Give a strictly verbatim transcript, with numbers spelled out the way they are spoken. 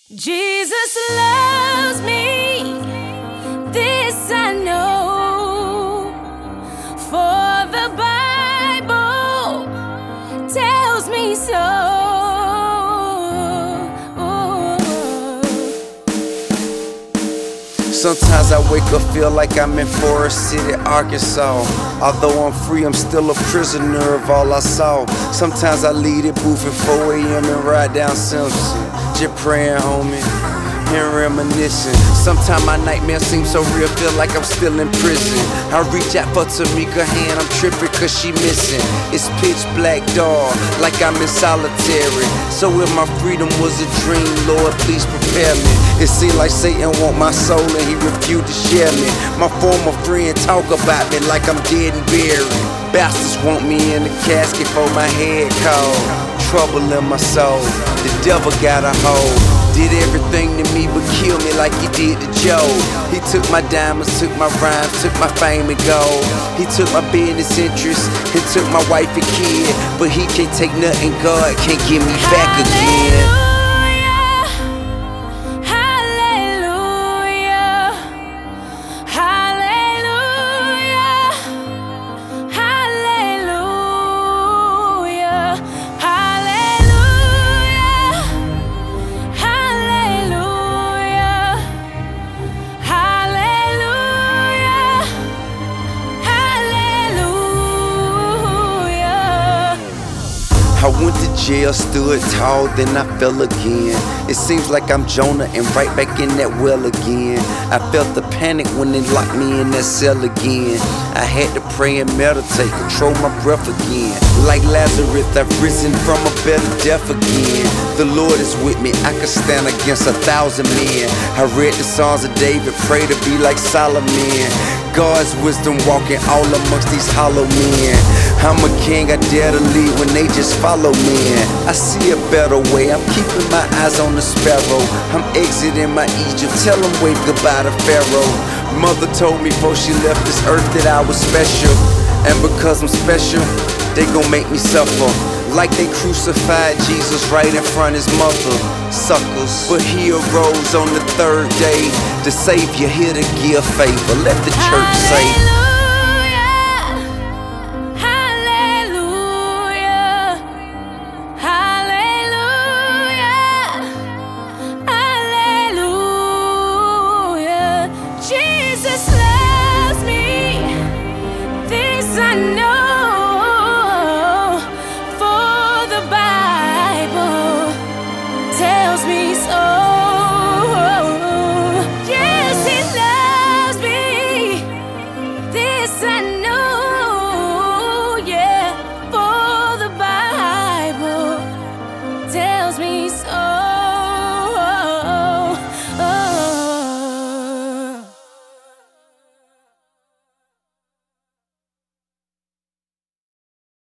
Jesus loves me, this I know, for the Bible tells me so. Sometimes I wake up, feel like I'm in Forest City, Arkansas. Although I'm free, I'm still a prisoner of all I saw. Sometimes I leave the booth at four A M and ride down Simpson, just praying, homie, and reminiscing. Sometimes my nightmares seem so real, feel like I'm still in prison. I reach out for Tamika hand, I'm tripping cause she missing. It's pitch black dark, like I'm in solitary. So if my freedom was a dream, Lord, please prepare me. It seemed like Satan want my soul and he refused to share me. My former friend talk about me like I'm dead and buried. Bastards want me in the casket for my head cold. Trouble in my soul, the devil got a hold. Did everything to me but kill me like he did to Joe. He took my diamonds, took my rhymes, took my fame and gold. He took my business interests and took my wife and kid. But he can't take nothing, God can't give me back again. I went to jail, stood tall, then I fell again. It seems like I'm Jonah and right back in that well again. I felt the panic when they locked me in that cell again. I had to pray and meditate, control my breath again. Like Lazarus, I've risen from a better death again. The Lord is with me, I can stand against a thousand men. I read the Songs of David, pray to be like Solomon. God's wisdom walking all amongst these hollow men. I'm a king, I dare to lead when they just follow me. I see a better way, I'm keeping my eyes on the sparrow. I'm exiting my Egypt, tell them wave goodbye to Pharaoh. Mother told me before she left this earth that I was special. And because I'm special, they gon' make me suffer. Like they crucified Jesus right in front of his mother. Suckers. But he arose on the third day. The Savior here to give favor. Let the church say. I know, for the Bible tells me so.